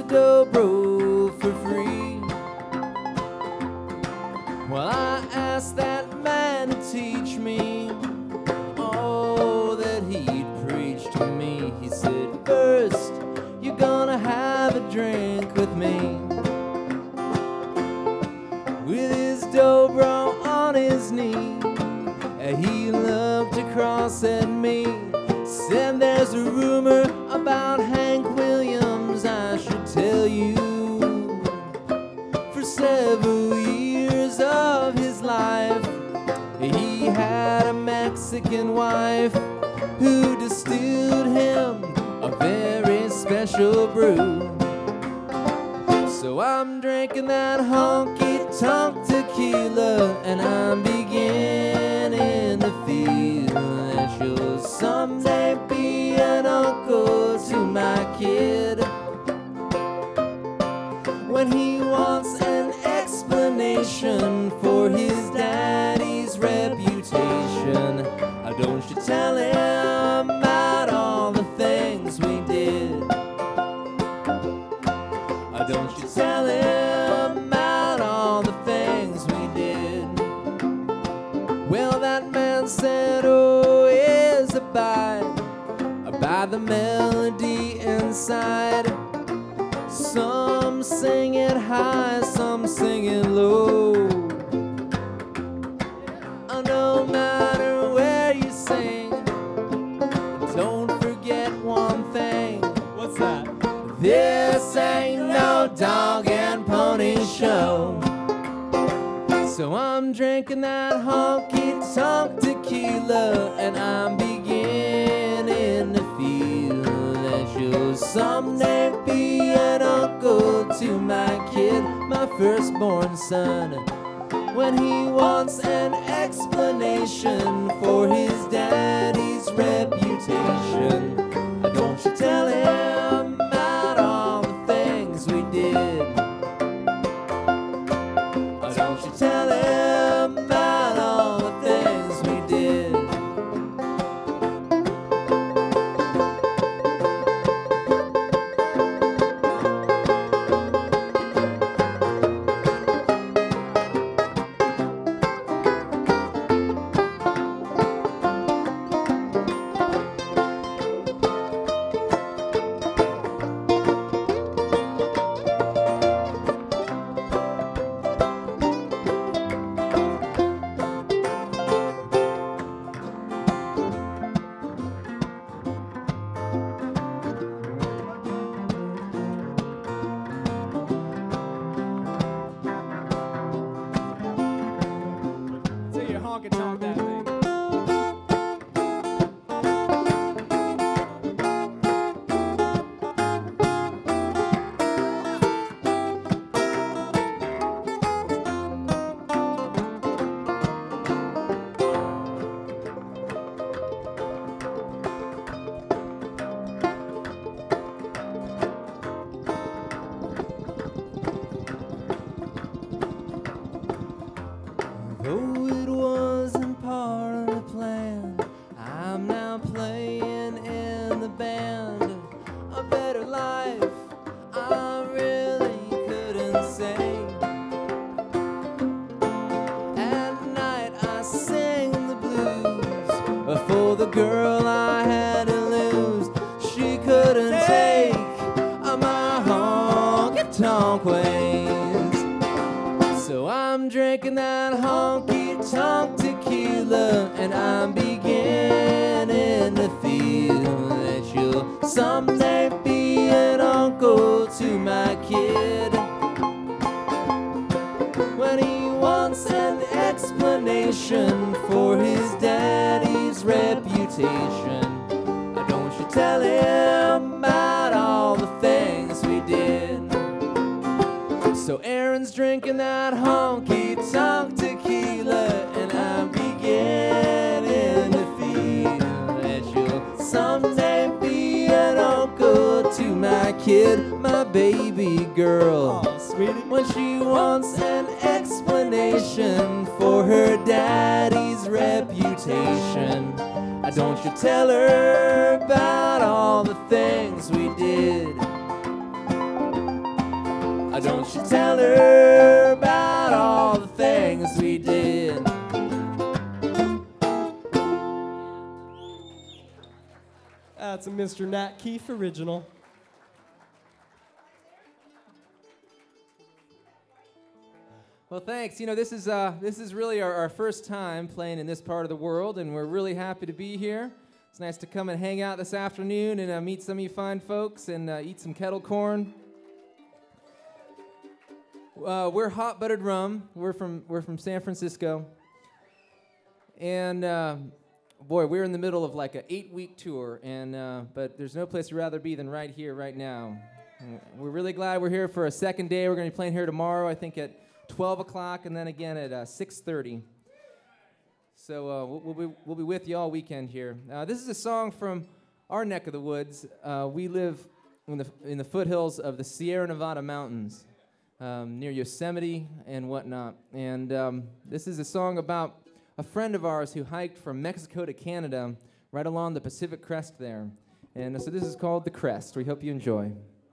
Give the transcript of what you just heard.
dobro for free. Well, I asked that man to teach me all that he'd preached to me. He said, first, you're gonna have a drink with me. With his dobro on his knee, he looked across at me, said, there's a rumor about Hank Williams I should tell you. For several years of his life, he had a Mexican wife who distilled him a very special brew. So I'm drinking that honky-tonk tequila, and I'm beginning to feel that you'll someday be an uncle to my kid. When he wants an explanation for his daddy's reputation, don't you tell him about all the things we did. Don't you tell him about all the things we did. Well, that man said, oh, yes, abide by the melody inside. Some sing it high, some sing it low. No matter where you sing, don't forget one thing. What's that? This ain't no dog and pony show. So I'm drinking that honky-tonk tequila, and I'm beginning to feel that you'll someday be an uncle to my kid, my firstborn son. When he wants an explanation for his daddy's reputation, don't you tell him about all the things we did. Don't you tell him about all the things we did. Honky-tonk that thing. Though it wasn't part of the plan, I'm now playing in the band. A better life I really couldn't say. At night I sing the blues for the girl I had to lose. She couldn't take my honky-tonk ways. So I'm drinking that honky-tonk tequila, and I'm beginning to feel that you'll someday be an uncle to my kid. When he wants an explanation for his daddy's reputation, don't you tell him about all the things we did. So Aaron's drinking that honky-tonk tequila, and I'm beginning to feel that you'll someday be an uncle to my kid, my baby girl. Oh, sweetie. When she wants an explanation for her daddy's reputation, don't you tell her about all the things we did. Don't you tell her about all the things we did. That's a Mr. Nat Keefe original. Well, thanks. You know, this is really our first time playing in this part of the world, and we're really happy to be here. It's nice to come and hang out this afternoon and meet some of you fine folks and eat some kettle corn. We're Hot Buttered Rum. We're from San Francisco, and boy, we're in the middle of like an 8-week tour, and but there's no place I'd rather be than right here, right now. And we're really glad we're here for a second day. We're going to be playing here tomorrow, I think at 12 o'clock, and then again at 6:30. So we'll be with you all weekend here. This is a song from our neck of the woods. We live in the foothills of the Sierra Nevada mountains, near Yosemite and whatnot. And this is a song about a friend of ours who hiked from Mexico to Canada, right along the Pacific Crest there. And so this is called The Crest. We hope you enjoy.